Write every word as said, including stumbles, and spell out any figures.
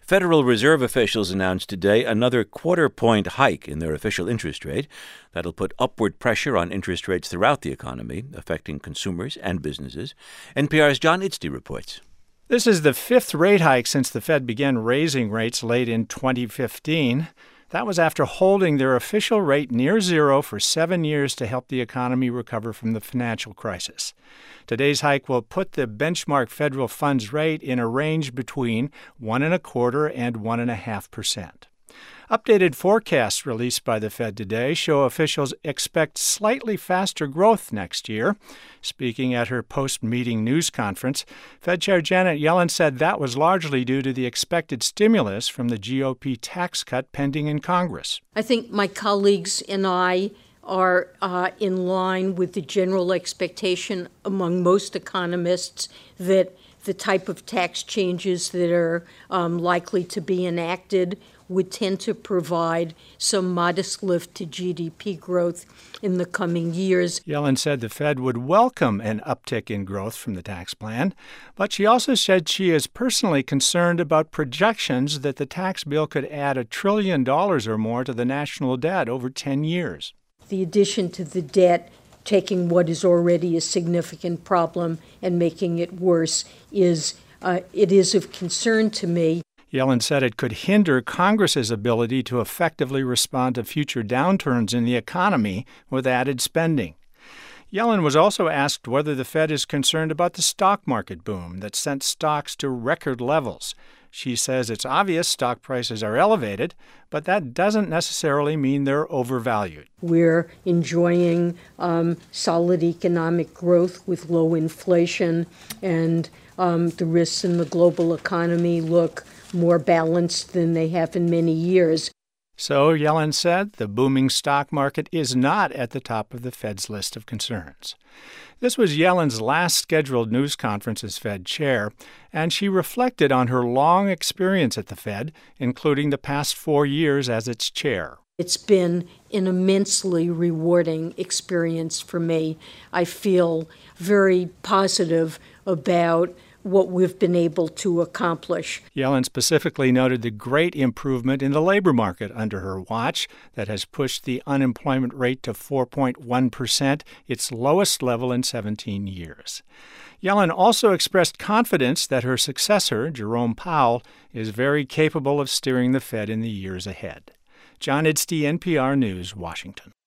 Federal Reserve officials announced today another quarter-point hike in their official interest rate. That'll put upward pressure on interest rates throughout the economy, affecting consumers and businesses. N P R's John Idsey reports. This is the fifth rate hike since the Fed began raising rates late in twenty fifteen. That was after holding their official rate near zero for seven years to help the economy recover from the financial crisis. Today's hike will put the benchmark federal funds rate in a range between one and a quarter and one and a half percent. Updated forecasts released by the Fed today show officials expect slightly faster growth next year. Speaking at her post-meeting news conference, Fed Chair Janet Yellen said that was largely due to the expected stimulus from the G O P tax cut pending in Congress. I think my colleagues and I are uh, in line with the general expectation among most economists that the type of tax changes that are um, likely to be enacted would tend to provide some modest lift to G D P growth in the coming years. Yellen said the Fed would welcome an uptick in growth from the tax plan, but she also said she is personally concerned about projections that the tax bill could add a trillion dollars or more to the national debt over ten years. The addition to the debt, taking what is already a significant problem and making it worse, is uh, it is of concern to me. Yellen said it could hinder Congress's ability to effectively respond to future downturns in the economy with added spending. Yellen was also asked whether the Fed is concerned about the stock market boom that sent stocks to record levels. She says it's obvious stock prices are elevated, but that doesn't necessarily mean they're overvalued. We're enjoying um, solid economic growth with low inflation, and um, the risks in the global economy look more balanced than they have in many years. So, Yellen said, the booming stock market is not at the top of the Fed's list of concerns. This was Yellen's last scheduled news conference as Fed chair, and she reflected on her long experience at the Fed, including the past four years as its chair. It's been an immensely rewarding experience for me. I feel very positive about what we've been able to accomplish. Yellen specifically noted the great improvement in the labor market under her watch that has pushed the unemployment rate to four point one percent, its lowest level in seventeen years. Yellen also expressed confidence that her successor, Jerome Powell, is very capable of steering the Fed in the years ahead. John Idsey, N P R News, Washington.